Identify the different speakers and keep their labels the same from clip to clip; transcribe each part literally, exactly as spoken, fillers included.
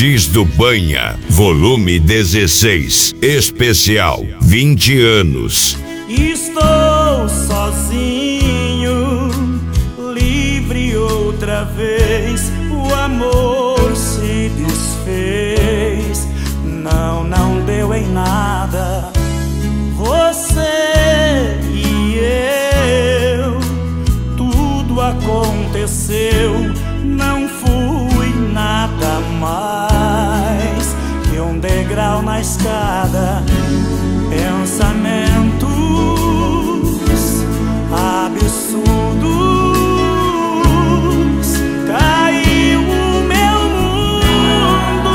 Speaker 1: X do Banha, volume dezesseis, especial vinte anos.
Speaker 2: Estou sozinho, livre outra vez, o amor se desfez, não, não deu em nada. Você e eu, tudo aconteceu, não fui nada mais que um degrau na escada. Pensamentos absurdos, caiu o meu mundo.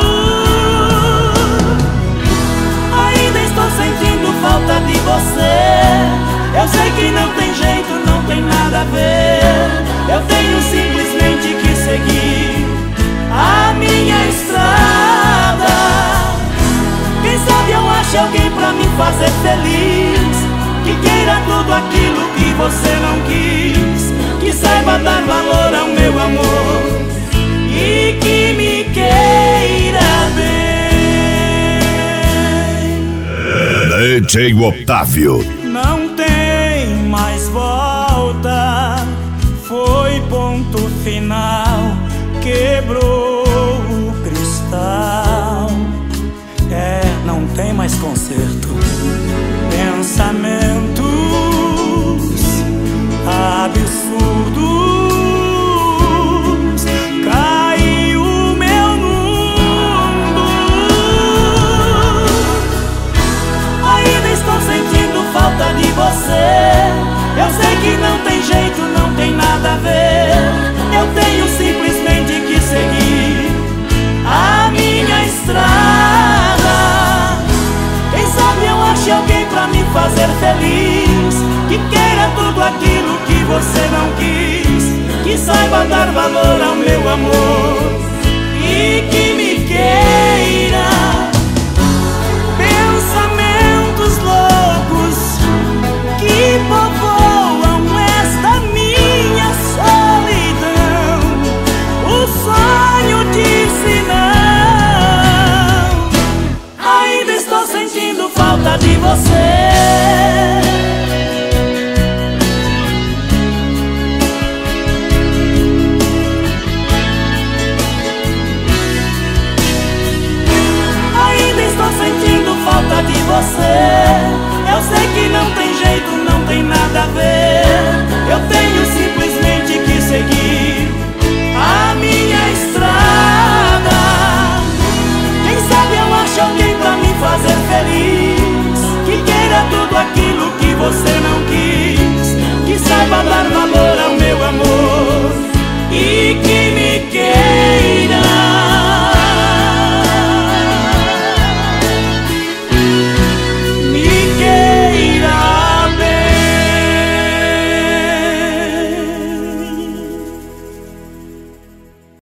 Speaker 2: Ainda estou sentindo falta de você. Eu sei que não tem jeito, não tem nada a ver. Eu tenho simplesmente que seguir a minha estrada. Quem sabe eu acho alguém pra me fazer feliz, que queira tudo aquilo que você não quis, que saiba dar valor ao meu amor e que me queira bem.
Speaker 1: D J Otávio.
Speaker 2: Não tem mais volta, foi ponto final, quebrou o cristal. É, não tem mais conserto. Pensamentos absurdos, caiu o meu mundo. Ainda estou sentindo falta de você. Eu sei que não tem jeito, não tem nada a ver. Eu tenho simplesmente que seguir a minha estrada. Quem sabe eu ache alguém pra me fazer feliz, que queira tudo aquilo que você não quis, que saiba dar valor ao meu amor e que